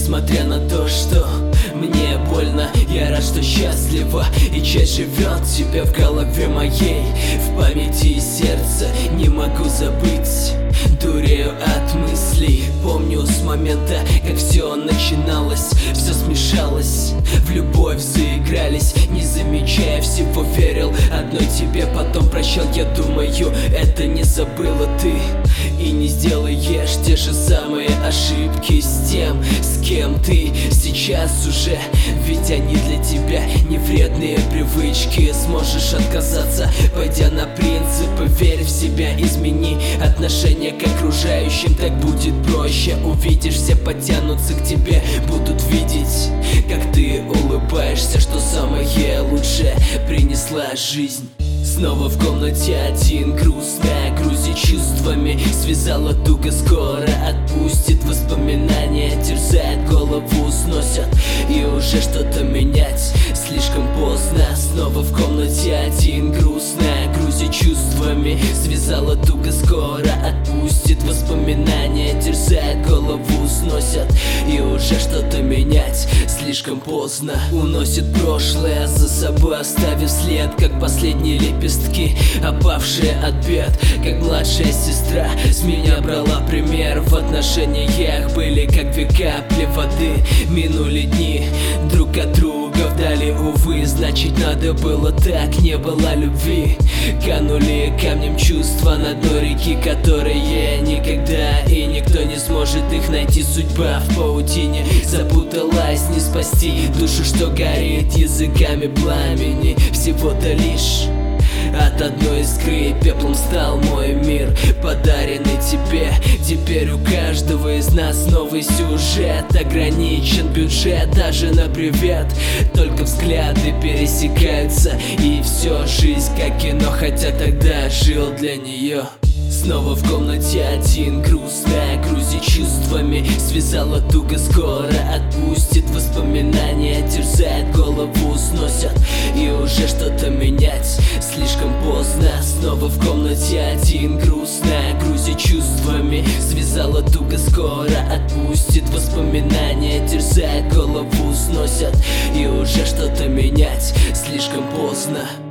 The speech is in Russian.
Несмотря на то, что мне больно, я рад, что счастлива, и часть живет тебя в голове моей. В памяти и сердце не могу забыть, дурею от мыслей. Помню с момента, как все начиналось, все смешалось, в любовь заигрались, не замечая всего, верил одной тебе, потом прощал. Я думаю, это не забыла ты, и не сделаешь те же самые ошибки с тем, с кем ты сейчас уже. Ведь они для тебя не вредные привычки. Сможешь отказаться, пойдя на принципы. Верь в себя, измени отношение к окружающим, так будет проще. Увидишь, все потянутся к тебе, будут видеть, как ты улыбаешься, что самое лучшее принесла жизнь. Снова в комнате один, грустная, грузи чувствами, связала туго, скоро отпустит. Воспоминания терзают голову, сносят, и уже что-то менять слишком поздно. Снова в комнате один, грустная, грузи чувствами, связала туго, скоро отпустит. Воспоминания терзают голову, сносят, и уже что-то менять слишком поздно. Уносит прошлое за собой, оставив след, как последние лепестки, опавшие от бед. Как младшая сестра с меня брала пример, в отношениях были как две капли воды. Минули дни друг от друга вдали, увы, значит надо было так, не было любви. Канули камнем чувства на дно реки, которые никогда и никто не сможет их найти. Судьба в паутине запуталась, не спасти душу, что горит языками пламени. Всего-то лишь от одной искры пеплом стал мой мир, подаренный тебе. Теперь у каждого из нас новый сюжет, ограничен бюджет даже на привет. Только взгляды пересекаются, и все, жизнь как кино, хотя тогда жил для нее. Снова в комнате один, грустная, грузи чувствами, связала туго, скоро отпустит. Воспоминания терзают голову, сносят, и уже что-то менять слишком поздно. Снова в комнате один, грустная, грузи чувствами, связала туго, скоро отпустит. Воспоминания терзают голову, сносят, и уже что-то менять слишком поздно.